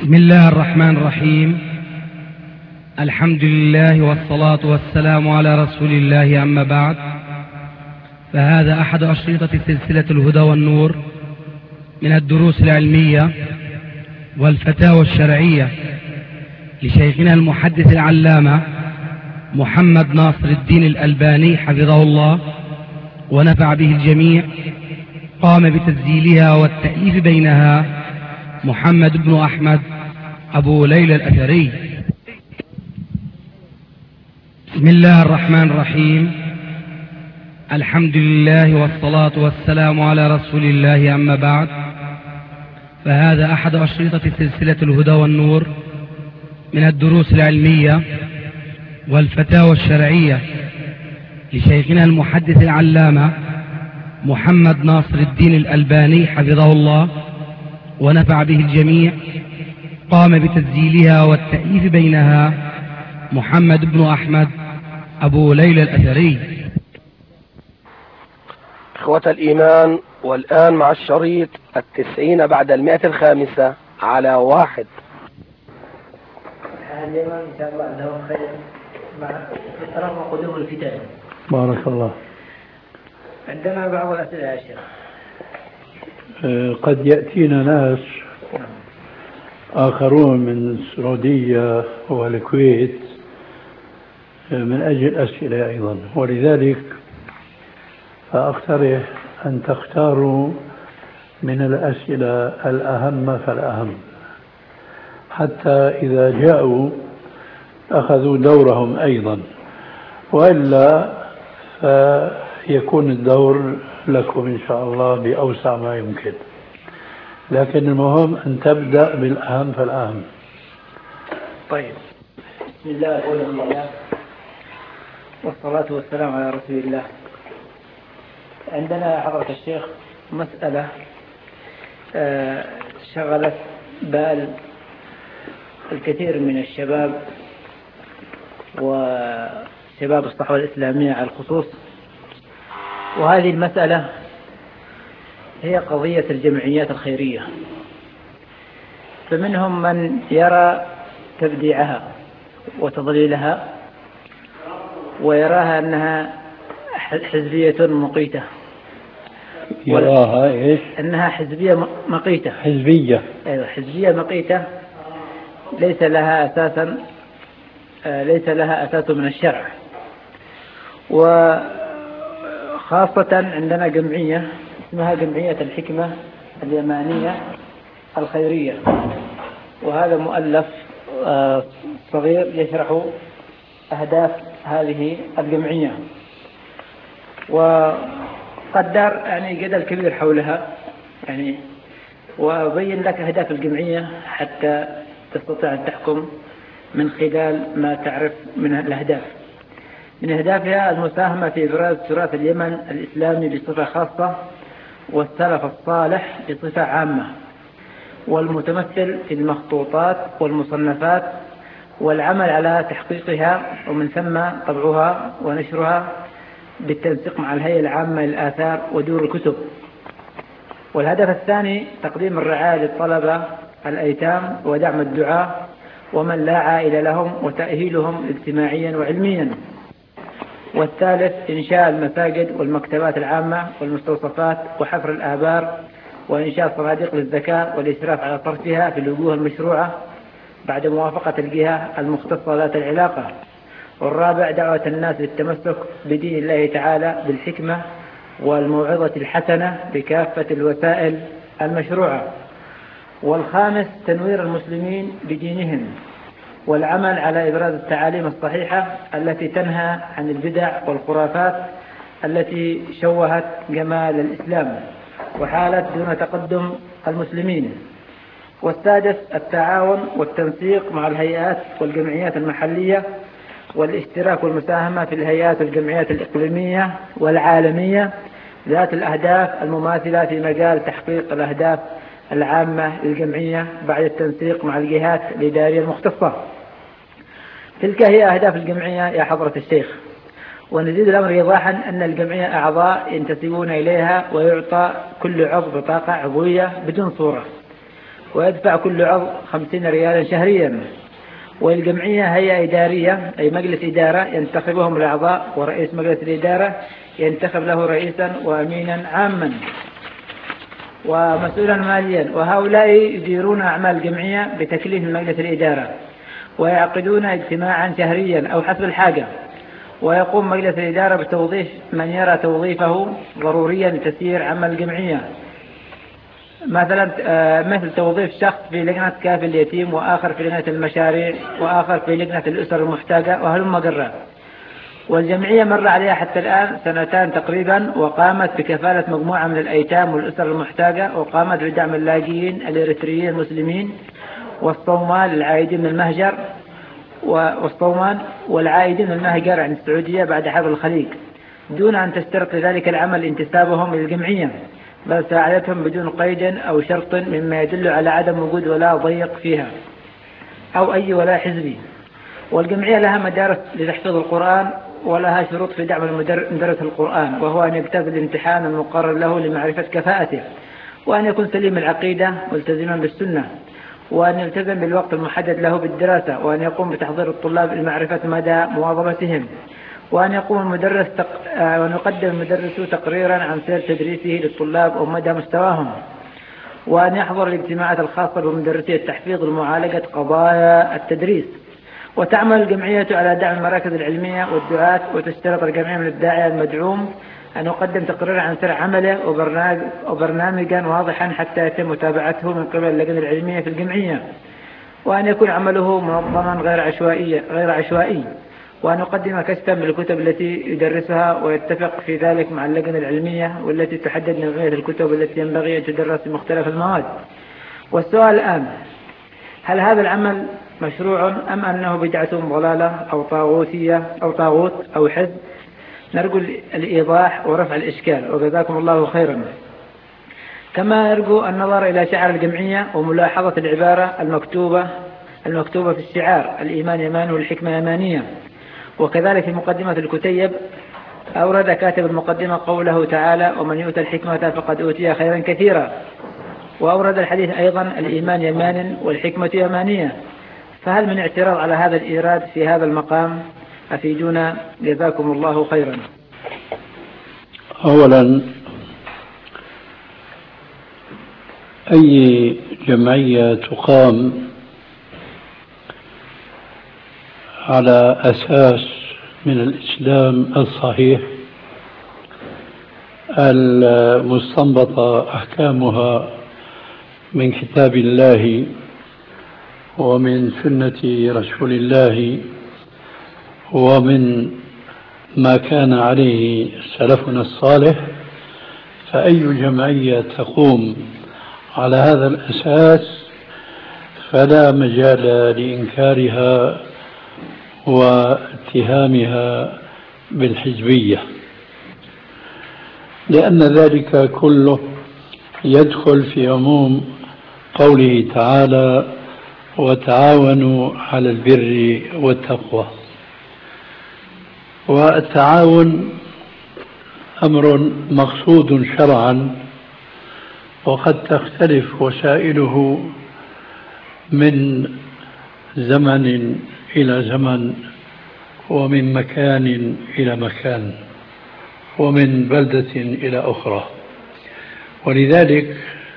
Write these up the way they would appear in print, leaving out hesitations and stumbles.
بسم الله الرحمن الرحيم. الحمد لله والصلاة والسلام على رسول الله، أما بعد، فهذا أحد أشرطة سلسلة الهدى والنور من الدروس العلمية والفتاوى الشرعية لشيخنا المحدث العلامة محمد ناصر الدين الألباني حفظه الله ونفع به الجميع. قام بتسجيلها والتأليف بينها محمد بن أحمد أبو ليلى الأثري. بسم الله الرحمن الرحيم. الحمد لله والصلاة والسلام على رسول الله، أما بعد، فهذا أحد أشرطة سلسلة الهدى والنور من الدروس العلمية والفتاوى الشرعية لشيخنا المحدث العلامة محمد ناصر الدين الألباني حفظه الله ونفع به الجميع. قام بتسجيلها والتأليف بينها محمد بن أحمد أبو ليلى الأثري. إخوة الإيمان، والآن مع الشريط 90 بعد 105 على 1. اليوم إن شاء الله له خير مع رغم قدوم الفتن. بارك الله. عندنا بعض الأسئلة يا شيخ. قد يأتينا ناس آخرون من السعودية والكويت من أجل أسئلة أيضا، ولذلك فأقترح أن تختاروا من الأسئلة الأهم فالأهم، حتى إذا جاءوا أخذوا دورهم أيضا، وإلا فيكون الدور لكم إن شاء الله بأوسع ما يمكن، لكن المهم أن تبدأ بالأهم فالأهم. طيب، بسم الله والحمد لله والصلاة والسلام على رسول الله. عندنا حضرة الشيخ مسألة شغلت بال الكثير من الشباب وشباب الصحوة الإسلامية على الخصوص، وهذه المسألة هي قضية الجمعيات الخيرية. فمنهم من يرى تبديعها وتضليلها ويراها أنها حزبية مقيتة. يراها إيش؟ أنها حزبية مقيتة. حزبية. أيوة، حزبية مقيتة ليس لها أساس من الشرع. وخاصة عندنا جمعية اسمها جمعية الحكمة اليمانية الخيرية، وهذا مؤلف صغير يشرح أهداف هذه الجمعية، وقد دار جدل كبير حولها وأبين لك أهداف الجمعية حتى تستطيع أن تحكم من خلال ما تعرف من الأهداف. من أهدافها المساهمة في إبراز تراث اليمن الإسلامي بصفة خاصة والسلف الصالح بصفة عامة، والمتمثل في المخطوطات والمصنفات والعمل على تحقيقها، ومن ثم طبعها ونشرها بالتنسيق مع الهيئة العامة للآثار ودور الكتب. والهدف الثاني تقديم الرعاية للطلبة الأيتام ودعم الدعاة ومن لا عائلة لهم وتأهيلهم اجتماعيا وعلميا. والثالث إنشاء المساجد والمكتبات العامة والمستوصفات وحفر الآبار وإنشاء صناديق للزكاة والإشراف على صرفها في الوجوه المشروعة بعد موافقة الجهة المختصة ذات العلاقة. والرابع دعوة الناس للتمسك بدين الله تعالى بالحكمة والموعظة الحسنة بكافة الوسائل المشروعة. والخامس تنوير المسلمين بدينهم والعمل على إبراز التعاليم الصحيحة التي تنهى عن البدع والخرافات التي شوهت جمال الإسلام وحالت دون تقدم المسلمين. والسادس التعاون والتنسيق مع الهيئات والجمعيات المحلية والاشتراك والمساهمة في الهيئات والجمعيات الإقليمية والعالمية ذات الأهداف المماثلة في مجال تحقيق الأهداف العامة للجمعية بعد التنسيق مع الجهات الإدارية المختصة. تلك هي أهداف الجمعية يا حضرة الشيخ. ونزيد الأمر إيضاحا أن الجمعية أعضاء ينتسبون إليها ويعطى كل عضو بطاقة عضوية بدون صورة، ويدفع كل عضو 50 ريالا شهريا. والجمعية هيئة إدارية أي مجلس إدارة ينتخبهم الأعضاء، ورئيس مجلس الإدارة ينتخب له رئيسا وأمينا عاما ومسؤولا ماليا، وهؤلاء يديرون أعمال الجمعية بتكليف من مجلس الإدارة، ويعقدون اجتماعا شهريا أو حسب الحاجة. ويقوم مجلس الإدارة بتوظيف من يرى توظيفه ضروريا لتسيير عمل الجمعية، مثلا مثل توظيف شخص في لجنة كافل اليتيم، وآخر في لجنة المشاريع، وآخر في لجنة الأسر المحتاجة، وهلم جرا. والجمعية مر عليها حتى الآن 2 تقريبا، وقامت بكفالة مجموعة من الأيتام والأسر المحتاجة، وقامت بدعم اللاجئين الإريتريين المسلمين والصومال العائدين من المهجر والعائدين من المهجر عن السعودية بعد حرب الخليج، دون أن تشترط لذلك العمل انتسابهم للجمعية، بل ساعدتهم بدون قيد أو شرط، مما يدل على عدم وجود ولاء ضيق فيها أو أي ولاء حزبي. والجمعية لها مدارس لتحفيظ القرآن، ولها شروط في دعم مدرس القرآن، وهو أن يجتاز الامتحان المقرر له لمعرفة كفاءته، وأن يكون سليم العقيدة ملتزما بالسنة، وأن يلتزم بالوقت المحدد له بالدراسة، وأن يقوم بتحضير الطلاب لمعرفة مدى مواظبتهم، وأن وأن يقدم المدرس تقريرا عن سير تدريسه للطلاب ومدى مستواهم، وأن يحضر الاجتماعات الخاصة بمدرسي التحفيظ لمعالجة قضايا التدريس. وتعمل الجمعية على دعم المراكز العلمية والدعاة، وتشترط الجمعية من الداعية المدعوم أن يقدم تقريرا عن سير عمله وبرنامجا واضحا حتى يتم متابعته من قبل اللجنة العلمية في الجمعية، وأن يكون عمله منظما غير عشوائي، وأن يقدم كشفا بالكتب التي يدرسها، ويتفق في ذلك مع اللجنة العلمية والتي تحدد نوعية الكتب التي ينبغي أن تدرس في مختلف المواد. والسؤال الآن: هل هذا العمل مشروع أم أنه بدعة ضلالة أو طاغوت أو حزب؟ نرجو الإيضاح ورفع الإشكال، وجزاكم الله خيرا. كما نرجو النظر إلى شعار الجمعية وملاحظة العبارة المكتوبة في الشعار: الإيمان يمان والحكمة يمانية. وكذلك في مقدمة الكتيب أورد كاتب المقدمة قوله تعالى: ومن يؤت الحكمة فقد أوتي خيرا كثيرا. وأورد الحديث أيضا: الإيمان يمان والحكمة يمانية. فهل من اعتراض على هذا الإيراد في هذا المقام؟ أفيدونا جزاكم الله خيرا. أولا، أي جمعية تقام على أساس من الإسلام الصحيح المستنبطة أحكامها من كتاب الله ومن سنة رسول الله ومن ما كان عليه سلفنا الصالح، فأي جمعية تقوم على هذا الأساس فلا مجال لإنكارها واتهامها بالحزبية، لأن ذلك كله يدخل في عموم قوله تعالى: وتعاونوا على البر والتقوى. والتعاون أمر مقصود شرعا، وقد تختلف وسائله من زمن إلى زمن، ومن مكان إلى مكان، ومن بلدة إلى أخرى. ولذلك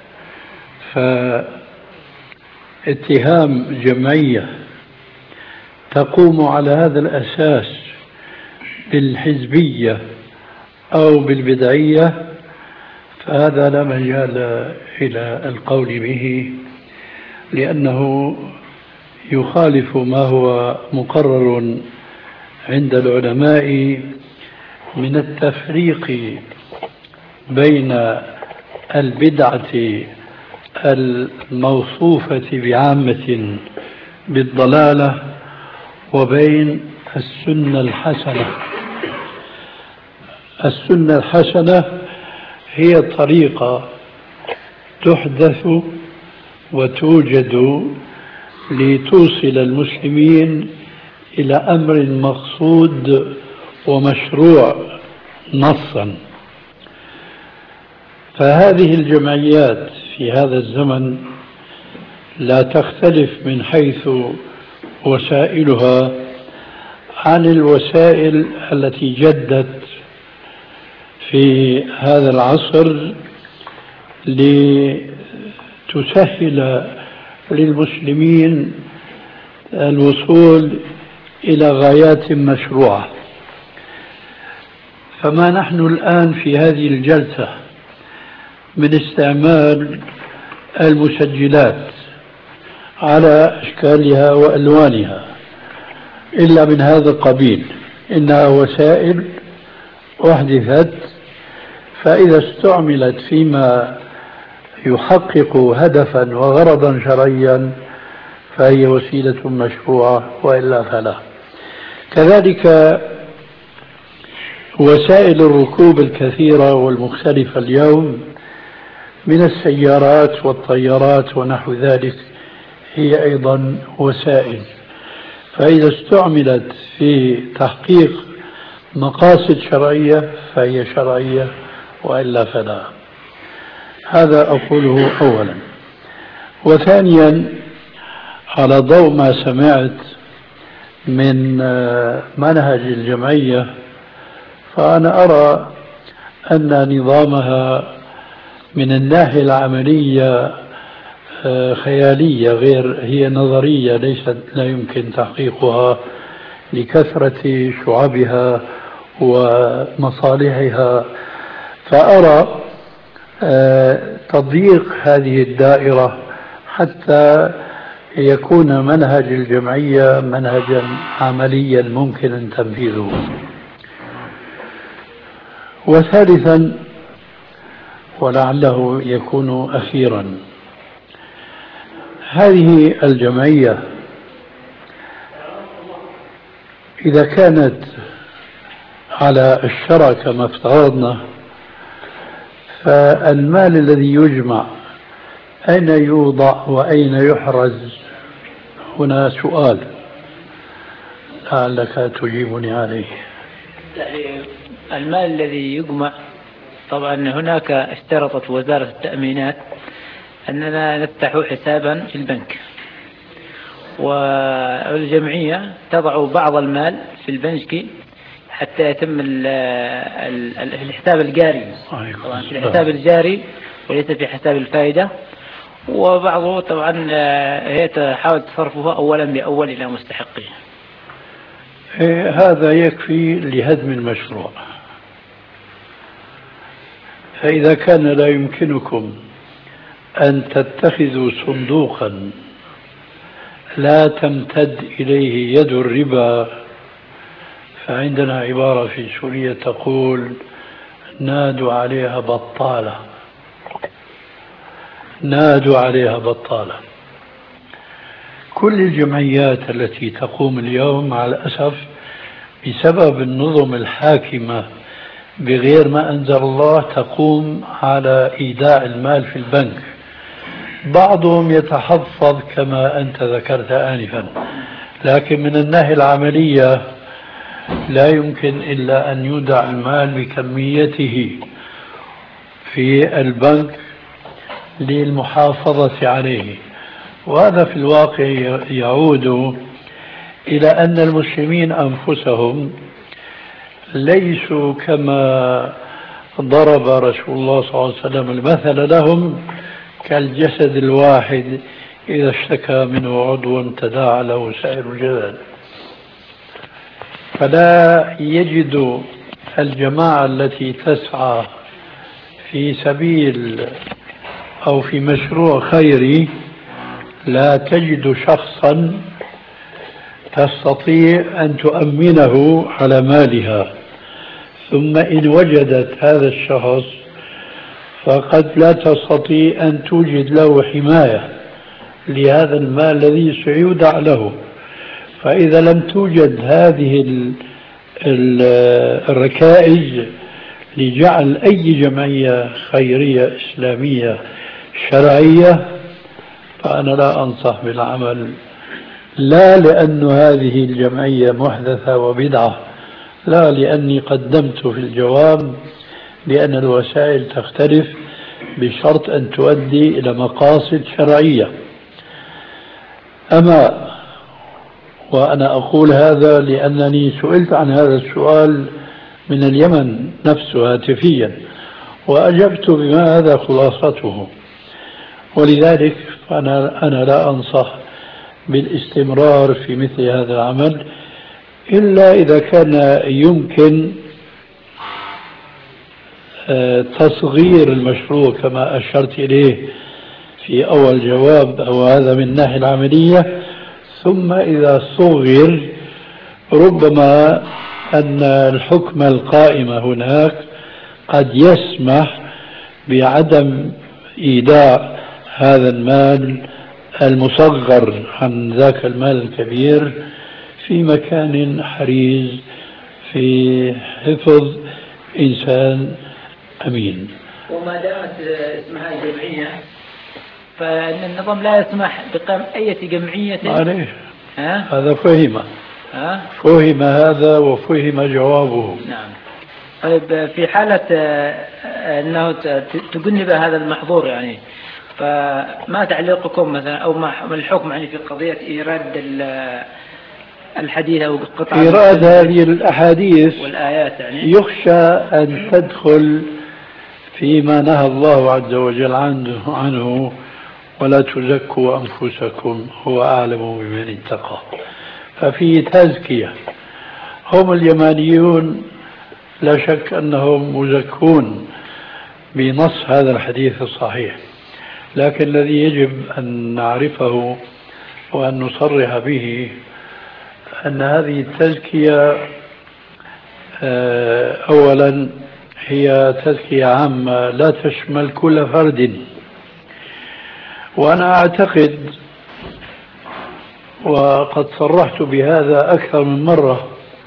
فاتهام جمعية تقوم على هذا الأساس بالحزبية أو بالبدعية فهذا لا مجال إلى القول به، لأنه يخالف ما هو مقرر عند العلماء من التفريق بين البدعة الموصوفة بعامة بالضلالة وبين السنة الحسنة. السنة الحسنة هي طريقة تحدث وتوجد لتوصل المسلمين إلى أمر مقصود ومشروع نصا. فهذه الجمعيات في هذا الزمن لا تختلف من حيث وسائلها عن الوسائل التي جدت في هذا العصر لتسهل للمسلمين الوصول إلى غايات مشروعة. فما نحن الآن في هذه الجلسة من استعمال المسجلات على أشكالها وألوانها إلا من هذا القبيل، إنها وسائل أحدثت، فإذا استعملت فيما يحقق هدفا وغرضا شرعيا فهي وسيلة مشروعة، وإلا فلا. كذلك وسائل الركوب الكثيرة والمختلفة اليوم من السيارات والطيارات ونحو ذلك هي أيضا وسائل، فإذا استعملت في تحقيق مقاصد شرعية فهي شرعية، وإلا فلا. هذا أقوله أولا. وثانيا، على ضوء ما سمعت من منهج الجمعية، فأنا أرى أن نظامها من الناحية العملية خيالية، غير هي نظرية، ليست لا يمكن تحقيقها لكثرة شعبها ومصالحها. فأرى تضييق هذه الدائرة حتى يكون منهج الجمعية منهجا عمليا ممكن تنفيذه. وثالثا، ولعله يكون أخيرا، هذه الجمعية إذا كانت على الشرع كما افترضنا، فالمال الذي يجمع أين يوضع وأين يحرز؟ هنا سؤال لعلك تجيبني عليه. المال الذي يجمع، طبعا هناك اشترطت وزارة التأمينات أننا نفتح حسابا في البنك، والجمعية تضع بعض المال في البنك حتى يتم الحساب الجاري، طبعا في الحساب الجاري وليس في حساب الفائدة، وبعضه طبعا هي تحاول تصرفها أولا بأول إلى مستحقه. هذا يكفي لهدم المشروع. فإذا كان لا يمكنكم أن تتخذوا صندوقا لا تمتد إليه يد الربا، فعندنا عبارة في سوريا تقول: نادوا عليها بطالة، نادوا عليها بطالة. كل الجمعيات التي تقوم اليوم مع الأسف بسبب النظم الحاكمة بغير ما أنزل الله تقوم على إيداع المال في البنك. بعضهم يتحفظ كما أنت ذكرت آنفا، لكن من الناحية العملية لا يمكن إلا أن يودع المال بكميته في البنك للمحافظة عليه. وهذا في الواقع يعود إلى أن المسلمين أنفسهم ليسوا كما ضرب رسول الله صلى الله عليه وسلم المثل لهم كالجسد الواحد إذا اشتكى منه عضو تداعى له سائر الجسد. فلا يجد الجماعة التي تسعى في سبيل أو في مشروع خيري، لا تجد شخصا تستطيع أن تؤمنه على مالها، ثم إن وجدت هذا الشخص فقد لا تستطيع أن توجد له حماية لهذا المال الذي سيودع له. فإذا لم توجد هذه الركائز لجعل أي جمعية خيرية إسلامية شرعية، فأنا لا أنصح بالعمل، لا لأن هذه الجمعية محدثة وبدعة، لا لأني قدمت في الجواب لأن الوسائل تختلف بشرط أن تؤدي إلى مقاصد شرعية. أما وأنا أقول هذا لأنني سئلت عن هذا السؤال من اليمن نفسه هاتفيا، وأجبت بما هذا خلاصته. ولذلك أنا لا أنصح بالاستمرار في مثل هذا العمل إلا إذا كان يمكن تصغير المشروع كما أشرت إليه في أول جواب، أو هذا من الناحية العملية. ثم إذا صغر ربما أن الحكم القائم هناك قد يسمح بعدم إيداع هذا المال المصغر عن ذاك المال الكبير في مكان حريز في حفظ إنسان أمين. وما دامت اسمها جمعية فإن النظام لا يسمح بقيام أي جمعية عليه. هذا فهم هذا وفهم جوابه. نعم. طيب في حالة أنه تجنب هذا المحظور يعني، فما تعليقكم مثلا أو ما الحكم يعني في قضية إيراد الحديث أو قطع إيراد هذه الأحاديث والآيات يعني يخشى أن تدخل فيما نهى الله عز وجل عنه ولا تزكوا أنفسكم هو أعلم بمن اتقى. ففي تزكية. هم اليمانيون لا شك أنهم مزكون بنص هذا الحديث الصحيح، لكن الذي يجب أن نعرفه وأن نصرح به أن هذه التزكية أولا هي تزكية عامة لا تشمل كل فرد. وأنا أعتقد وقد صرحت بهذا أكثر من مرة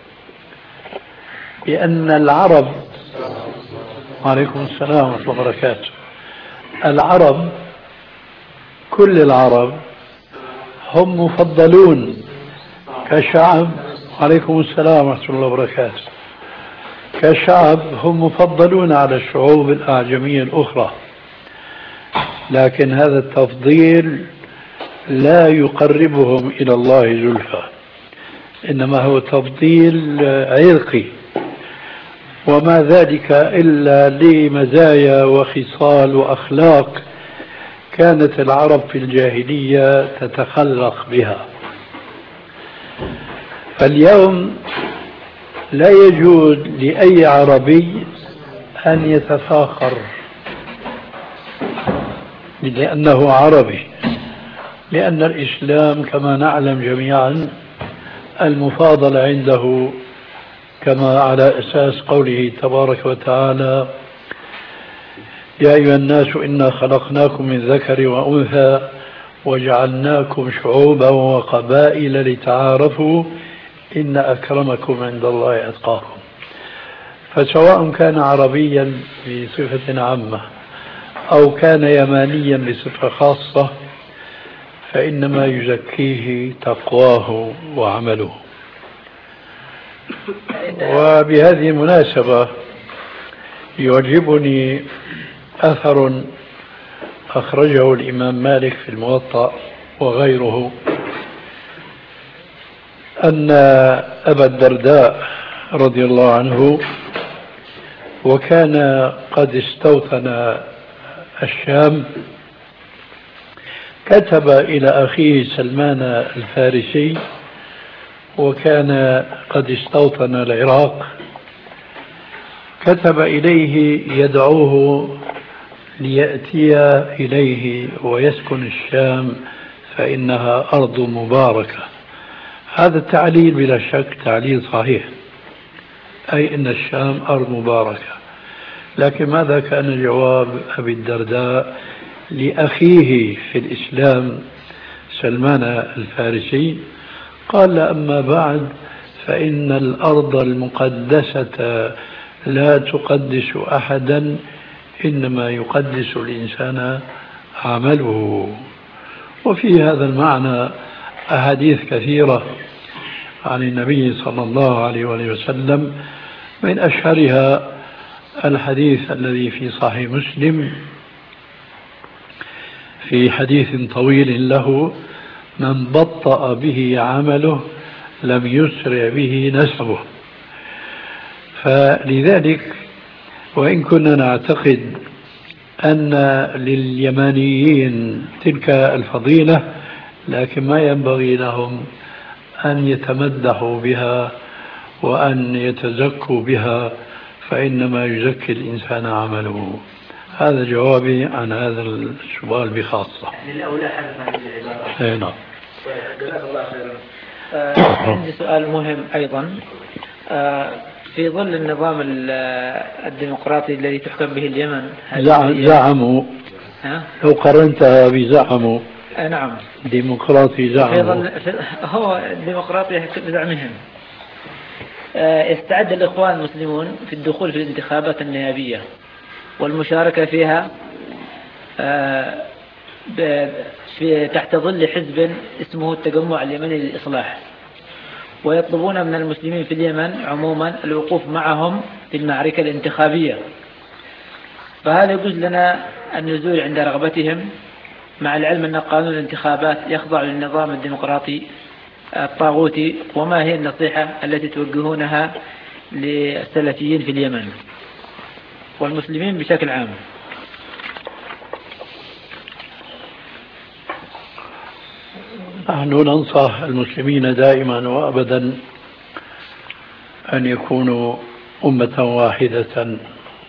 بأن العرب، وعليكم السلام ورحمة الله وبركاته، العرب كل العرب هم مفضلون كشعب، وعليكم السلام ورحمة الله وبركاته، كشعب هم مفضلون على الشعوب الأعجمية الأخرى، لكن هذا التفضيل لا يقربهم إلى الله زلفى، إنما هو تفضيل عرقي، وما ذلك إلا لمزايا وخصال وأخلاق كانت العرب في الجاهلية تتخلق بها. فاليوم لا يجوز لأي عربي أن يتفاخر لأنه عربي، لأن الإسلام كما نعلم جميعا المفاضل عنده كما على أساس قوله تبارك وتعالى: يا أيها الناس إنا خلقناكم من ذكر وأنثى وجعلناكم شعوبا وقبائل لتعارفوا إن أكرمكم عند الله أتقاكم. فسواء كان عربيا بصفة عامة أو كان يمانيا بصفة خاصة فإنما يزكيه تقواه وعمله. وبهذه المناسبة يعجبني أثر أخرجه الإمام مالك في الموطأ وغيره أن أبا الدرداء رضي الله عنه وكان قد استوطن الشام كتب إلى أخيه سلمان الفارسي وكان قد استوطن العراق، كتب إليه يدعوه ليأتي إليه ويسكن الشام فإنها أرض مباركة. هذا التعليل بلا شك تعليل صحيح، أي أن الشام أرض مباركة. لكن ماذا كان جواب أبي الدرداء لأخيه في الإسلام سلمان الفارسي؟ قال: أما بعد فإن الأرض المقدسة لا تقدس أحدا، إنما يقدس الإنسان عمله. وفي هذا المعنى أحاديث كثيرة عن النبي صلى الله عليه وسلم، من أشهرها الحديث الذي في صحيح مسلم في حديث طويل له من بطأ به عمله لم يسرع به نسبه. فلذلك وإن كنا نعتقد أن لليمانيين تلك الفضيلة، لكن ما ينبغي لهم أن يتمدحوا بها وأن يتزكوا بها، فإنما يزكي الإنسان عمله. هذا جوابي عن هذا السؤال بخاصة. للأولى حذف هذه العبارة. نعم. جزاك الله خيرا. عندي سؤال مهم أيضا. في ظل النظام الديمقراطي الذي تحكم به اليمن، زعموا لو قرنتها بزعموا نعم ديمقراطي زعموا هو ديمقراطي بزعمهم. استعد الإخوان المسلمون في الدخول في الانتخابات النيابية والمشاركة فيها تحت ظل حزب اسمه التجمع اليمني للإصلاح، ويطلبون من المسلمين في اليمن عموما الوقوف معهم في المعركة الانتخابية. فهذا يجوز لنا النزول عند رغبتهم، مع العلم أن قانون الانتخابات يخضع للنظام الديمقراطي الطاغوتي. وما هي النصيحة التي توجهونها للسلفيين في اليمن والمسلمين بشكل عام؟ نحن ننصح المسلمين دائما وأبدا أن يكونوا أمة واحدة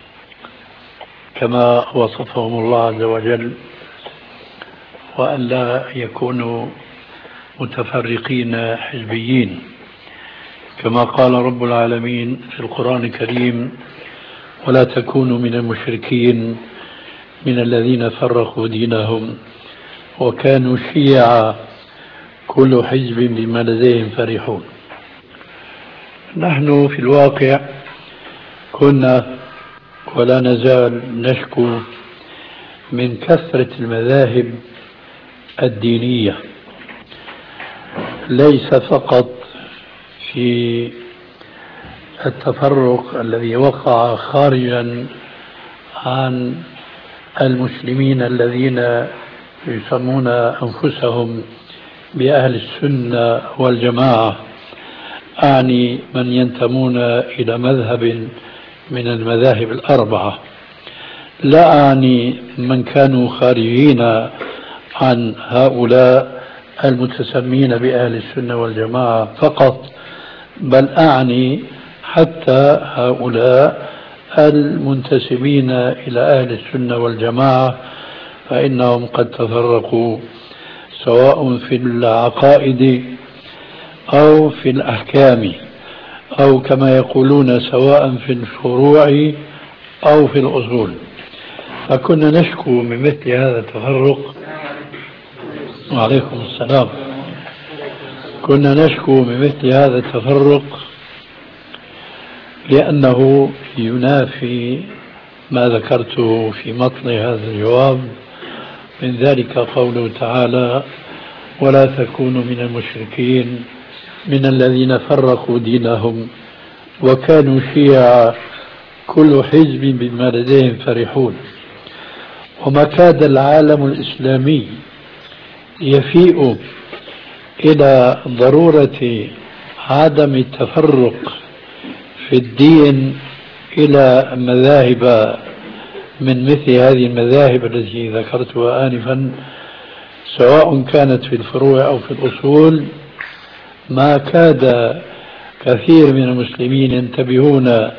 كما وصفهم الله عز وجل، وأن لا يكونوا متفرقين حزبيين، كما قال رب العالمين في القرآن الكريم: ولا تكونوا من المشركين من الذين فرقوا دينهم وكانوا شيعا كل حزب بما لديهم فرحون. نحن في الواقع كنا ولا نزال نشكو من كثرة المذاهب الدينية، ليس فقط في التفرق الذي وقع خارجا عن المسلمين الذين يسمون أنفسهم بأهل السنة والجماعة، أعني من ينتمون إلى مذهب من المذاهب الأربعة، لا أعني من كانوا خارجين عن هؤلاء المتسمين بأهل السنة والجماعة فقط، بل أعني حتى هؤلاء المنتسبين إلى أهل السنة والجماعة، فإنهم قد تفرقوا سواء في العقائد أو في الأحكام، أو كما يقولون سواء في الفروع أو في الأصول. فكنا نشكو من مثل هذا التفرق. وعليكم السلام. كنا نشكو من مثل هذا التفرق لأنه ينافي ما ذكرته في مطلع هذا الجواب، من ذلك قوله تعالى: ولا تكونوا من المشركين من الذين فرقوا دينهم وكانوا شيعا كل حزب بما لديهم فرحون. وما كاد العالم الإسلامي يفيء إلى ضرورة عدم التفرق في الدين إلى مذاهب من مثل هذه المذاهب التي ذكرتها آنفا، سواء كانت في الفروع أو في الأصول. ما كاد كثير من المسلمين ينتبهون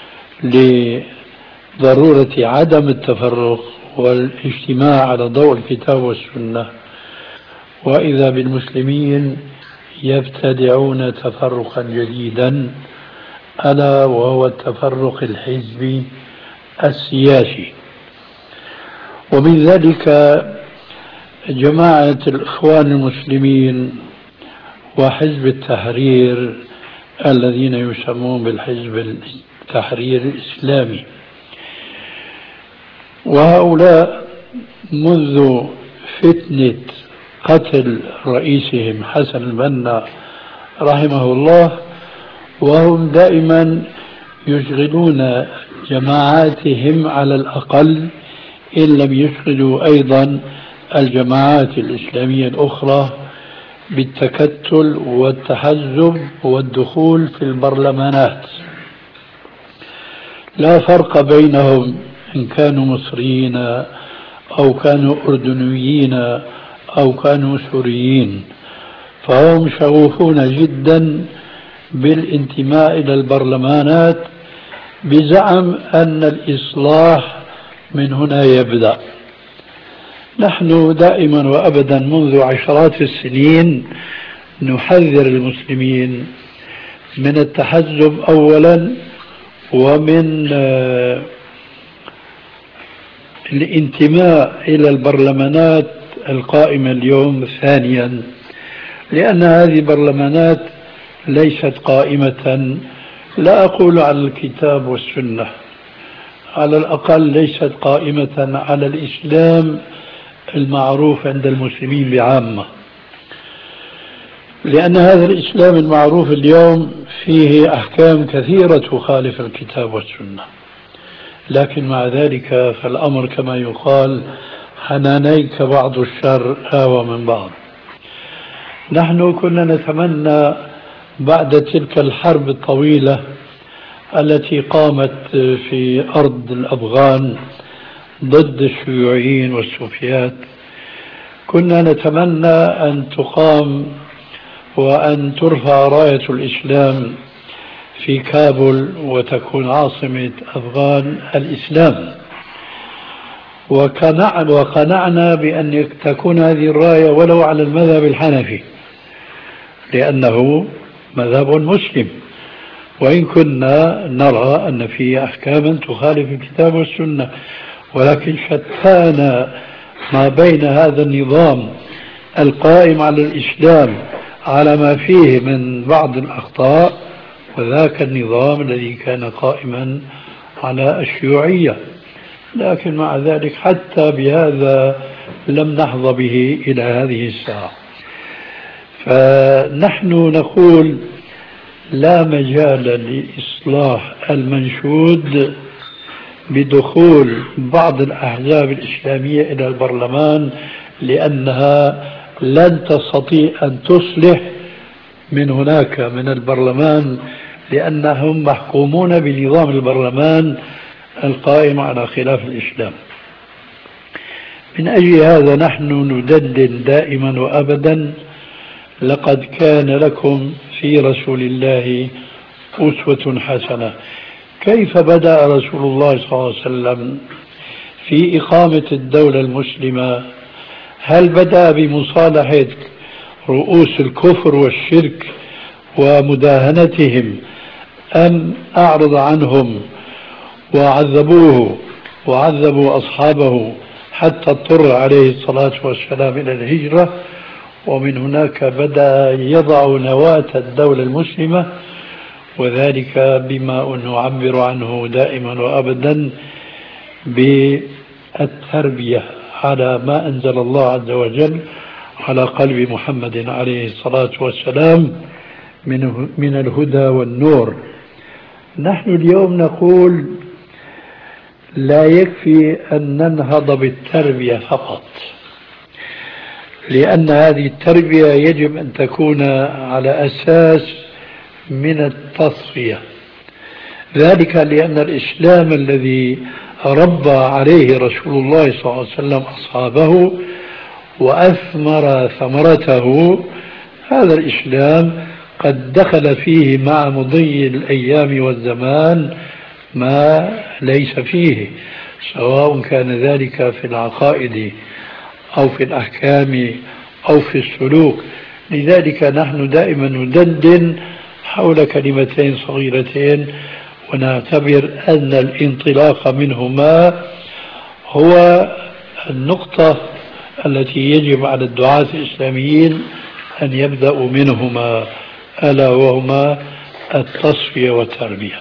لضرورة عدم التفرق والاجتماع على ضوء الكتاب والسنة، وإذا بالمسلمين يبتدعون تفرقا جديدا، ألا وهو التفرق الحزبي السياسي. ومن ذلك جماعة الإخوان المسلمين وحزب التحرير الذين يسمون بالحزب التحرير الإسلامي، وهؤلاء منذ فتنة قتل رئيسهم حسن البنا رحمه الله وهم دائما يشغلون جماعاتهم على الأقل، إن لم يشغلوا أيضا الجماعات الإسلامية الأخرى، بالتكتل والتحزب والدخول في البرلمانات. لا فرق بينهم إن كانوا مصريين أو كانوا أردنيين أو كانوا سوريين، فهم شغوفون جدا بالانتماء إلى البرلمانات بزعم أن الإصلاح من هنا يبدأ. نحن دائما وأبدا منذ عشرات السنين نحذر المسلمين من التحزب أولا، ومن الانتماء إلى البرلمانات القائمة اليوم ثانيا، لأن هذه البرلمانات ليست قائمة، لا أقول على الكتاب والسنة، على الأقل ليست قائمة على الإسلام المعروف عند المسلمين بعامة، لأن هذا الإسلام المعروف اليوم فيه أحكام كثيرة تخالف الكتاب والسنة. لكن مع ذلك فالأمر كما يقال حنانيك بعض الشر آوى من بعض. نحن كنا نتمنى بعد تلك الحرب الطويلة التي قامت في أرض الأفغان ضد الشيوعيين والسوفيات، كنا نتمنى أن تقام وأن ترفع راية الإسلام في كابول وتكون عاصمة أفغان الإسلام، وقنعنا بأن تكون هذه الراية ولو على المذهب الحنفي لأنه مذهب مسلم، وإن كنا نرى أن فيه أحكاما تخالف الكتاب والسنة، ولكن شتان ما بين هذا النظام القائم على الإسلام على ما فيه من بعض الأخطاء وذاك النظام الذي كان قائما على الشيوعية. لكن مع ذلك حتى بهذا لم نحظى به إلى هذه الساعة. فنحن نقول لا مجال لإصلاح المنشود بدخول بعض الأحزاب الإسلامية إلى البرلمان، لأنها لن تستطيع أن تصلح من هناك من البرلمان، لأنهم محكومون بنظام البرلمان القائم على خلاف الإسلام. من أجل هذا نحن ندندن دائما وأبدا: لقد كان لكم في رسول الله أسوة حسنة. كيف بدأ رسول الله صلى الله عليه وسلم في إقامة الدولة المسلمة؟ هل بدأ بمصالحة رؤوس الكفر والشرك ومداهنتهم، أم أعرض عنهم وعذبوه وعذبوا أصحابه حتى اضطر عليه الصلاة والسلام إلى الهجرة، ومن هناك بدأ يضع نواة الدولة المسلمة، وذلك بما نعبر عنه دائما وأبدا بالتربية على ما أنزل الله عز وجل على قلب محمد عليه الصلاة والسلام من الهدى والنور. نحن اليوم نقول لا يكفي أن ننهض بالتربية فقط، لأن هذه التربية يجب أن تكون على أساس من التصفية، ذلك لأن الإسلام الذي ربى عليه رسول الله صلى الله عليه وسلم أصحابه وأثمر ثمرته، هذا الإسلام قد دخل فيه مع مضي الأيام والزمان ما ليس فيه، سواء كان ذلك في العقائد أو في الأحكام أو في السلوك. لذلك نحن دائما ندندن حول كلمتين صغيرتين، ونعتبر أن الانطلاق منهما هو النقطة التي يجب على الدعاة الإسلاميين أن يبدأوا منهما، ألا وهما التصفية والتربية،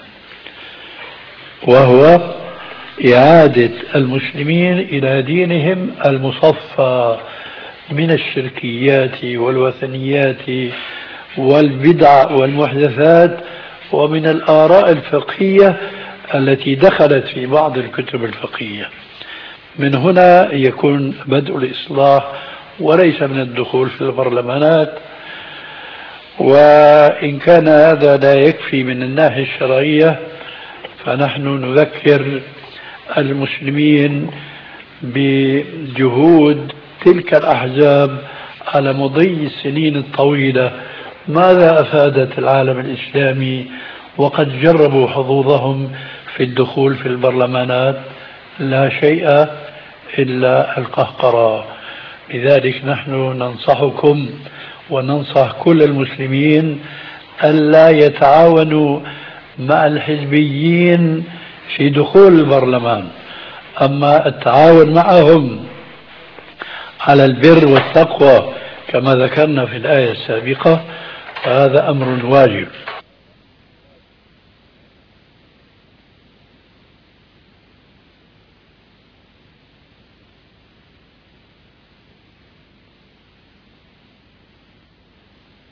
وهو إعادة المسلمين إلى دينهم المصفى من الشركيات والوثنيات والبدع والمحدثات ومن الآراء الفقهية التي دخلت في بعض الكتب الفقهية. من هنا يكون بدء الإصلاح، وليس من الدخول في البرلمانات وإن كان هذا لا يكفي من الناحية الشرعية، فنحن نذكر المسلمين بجهود تلك الأحزاب على مضي السنين الطويلة. ماذا أفادت العالم الإسلامي وقد جربوا حظوظهم في الدخول في البرلمانات؟ لا شيء إلا القهقرة. لذلك نحن ننصحكم وننصح كل المسلمين ألا يتعاونوا مع الحزبيين في دخول البرلمان، أما التعاون معهم على البر والتقوى كما ذكرنا في الآية السابقة فهذا أمر واجب.